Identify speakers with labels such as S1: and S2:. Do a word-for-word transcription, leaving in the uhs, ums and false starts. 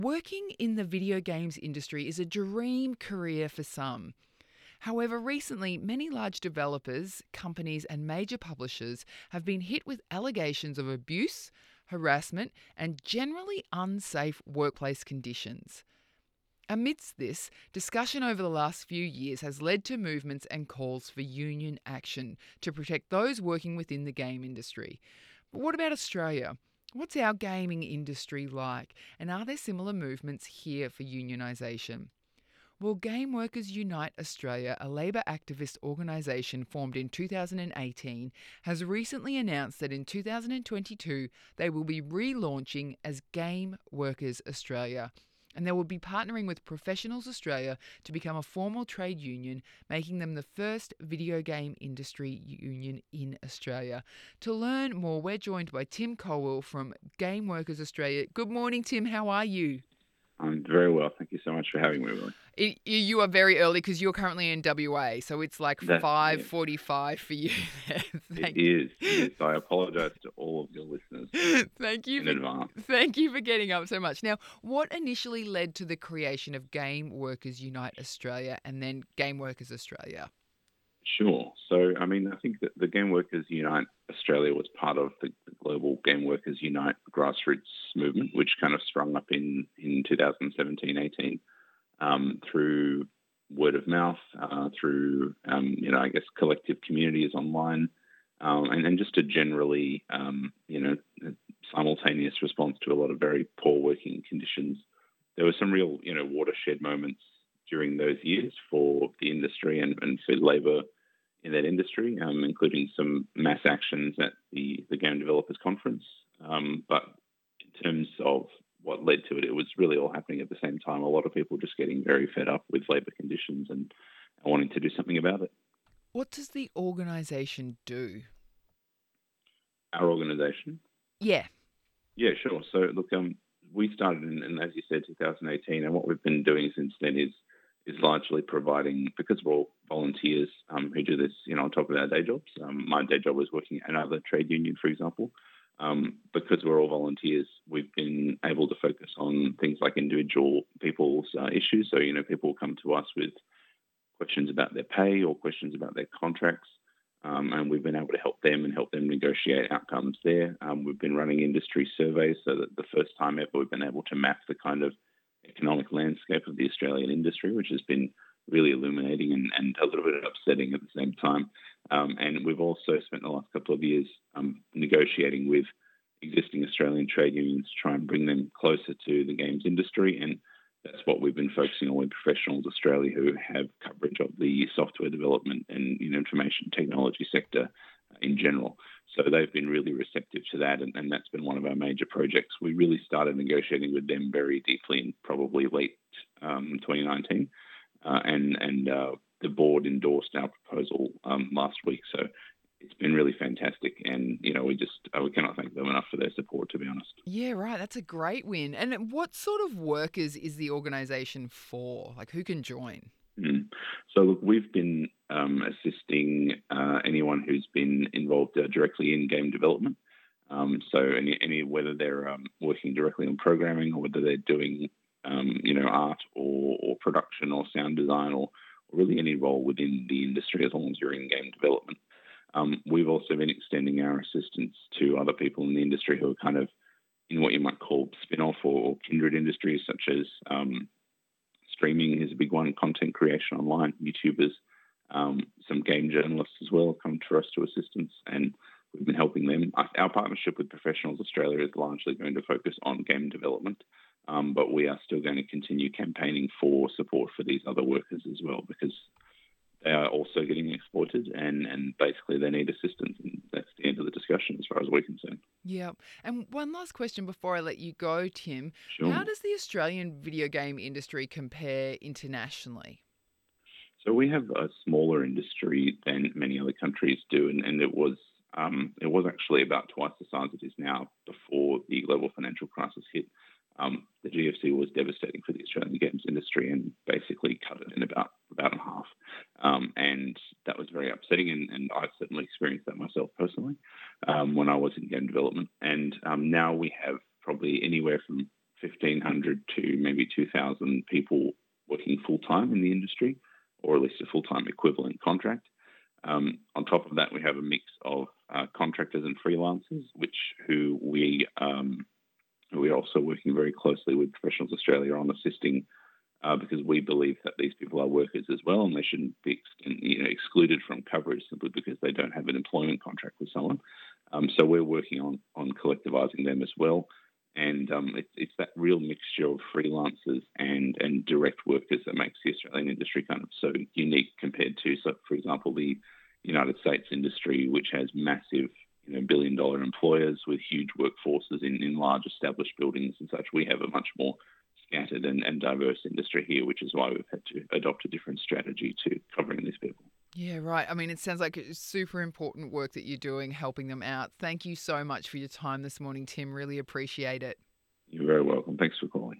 S1: Working in the video games industry is a dream career for some. However, recently, many large developers, companies, and major publishers have been hit with allegations of abuse, harassment, and generally unsafe workplace conditions. Amidst this, discussion over the last few years has led to movements and calls for union action to protect those working within the game industry. But what about Australia? What's our gaming industry like? And are there similar movements here for unionisation? Well, Game Workers Unite Australia, a labour activist organisation formed in two thousand eighteen, has recently announced that in two thousand twenty-two they will be relaunching as Game Workers Australia. And they will be partnering with Professionals Australia to become a formal trade union, making them the first video game industry union in Australia. To learn more, we're joined by Tim Colwell from Game Workers Australia. Good morning, Tim. How are you?
S2: I'm very well. Thank you so much for having me, Willie.
S1: It, you are very early because you're currently in W A, so it's like
S2: That,
S1: five
S2: yes,
S1: forty-five for you.
S2: it
S1: Thank
S2: is. It is. I apologise to all of your listeners
S1: Thank you
S2: in
S1: for
S2: advance.
S1: thank you for getting up so much. Now, what initially led to the creation of Game Workers Unite Australia and then Game Workers Australia?
S2: Sure. So, I mean, I think that the Game Workers Unite Australia was part of the global Game Workers Unite grassroots movement, which kind of sprung up in, in two thousand seventeen eighteen um, through word of mouth, uh, through, um, you know, I guess collective communities online, um, and, and just a generally, um, you know, simultaneous response to a lot of very poor working conditions. There were some real, you know, watershed moments during those years for the industry and, and for labour in that industry, um, including some mass actions at the, the Game Developers Conference. Um, but in terms of what led to it, it was really all happening at the same time. A lot of people just getting very fed up with labour conditions and wanting to do something about it.
S1: What does the organisation do?
S2: Our organisation?
S1: Yeah.
S2: Yeah, sure. So, look, um, we started in, in, as you said, two thousand eighteen, and what we've been doing since then is is largely providing, because we're all volunteers um, who do this, you know, on top of our day jobs. Um, my day job was working at another trade union, for example. Um, because we're all volunteers, we've been able to focus on things like individual people's uh, issues. So, you know, people come to us with questions about their pay or questions about their contracts, um, and we've been able to help them and help them negotiate outcomes there. Um, we've been running industry surveys so that the first time ever we've been able to map the kind of economic landscape of the Australian industry, which has been really illuminating and, and a little bit upsetting at the same time. Um, and we've also spent the last couple of years um, negotiating with existing Australian trade unions to try and bring them closer to the games industry. And that's what we've been focusing on with Professionals Australia, who have coverage of the software development and, you know, information technology sector in general. So they've been really receptive to that, and, and that's been one of our major projects. We really started negotiating with them very deeply in probably late um, twenty nineteen, uh, and and uh, the board endorsed our proposal um, last week. So it's been really fantastic, and you know we just uh, we cannot thank them enough for their support, to be honest.
S1: Yeah, right. That's a great win. And what sort of workers is the organisation for? Like, who can join?
S2: Mm. So look, we've been um, assisting uh, anyone who's been involved uh, directly in game development. Um, so any, any whether they're um, working directly on programming or whether they're doing um, you know art or, or production or sound design or, or really any role within the industry, as long as you're in game development. Um, we've also been extending our assistance to other people in the industry who are kind of in what you might call spin-off or, or kindred industries, such as um, streaming is a big one, content creation online, YouTubers, um, some game journalists as well come to us to assistance, and we've been helping them. Our partnership with Professionals Australia is largely going to focus on game development, um, but we are still going to continue campaigning for support for these other workers as well, because they are also getting exploited and, and basically they need assistance. And that's the end of the discussion as far as we're concerned.
S1: Yeah. And one last question before I let you go, Tim.
S2: Sure.
S1: How does the Australian video game industry compare internationally?
S2: So we have a smaller industry than many other countries do, and, and it was um, it was actually about twice the size it is now before the global financial crisis hit. Um, the G F C was devastating for the Australian games industry and basically cut it in about about in half. Um, and that was very upsetting, and, and I certainly experienced that myself personally um, when I was in game development. And um, now we have probably anywhere from fifteen hundred to maybe two thousand people working full-time in the industry, or at least a full-time equivalent contract. Um, on top of that, we have a mix of uh, contractors and freelancers, which who we um, we are also working very closely with Professionals Australia on assisting, uh, because we believe that these people are workers as well, and they shouldn't be ex- you know, excluded from coverage simply because they don't have an employment contract with someone. Um, so we're working on on collectivising them as well. And um, it's, it's that real mixture of freelancers and, and direct workers that makes the Australian industry kind of so unique compared to, so for example, the United States industry, which has massive, you know, billion-dollar employers with huge workforces in, in large established buildings and such. We have a much more scattered and, and diverse industry here, which is why we've had to adopt a different strategy to covering these people.
S1: Yeah, right. I mean, it sounds like it's super important work that you're doing, helping them out. Thank you so much for your time this morning, Tim. Really appreciate it.
S2: You're very welcome. Thanks for calling.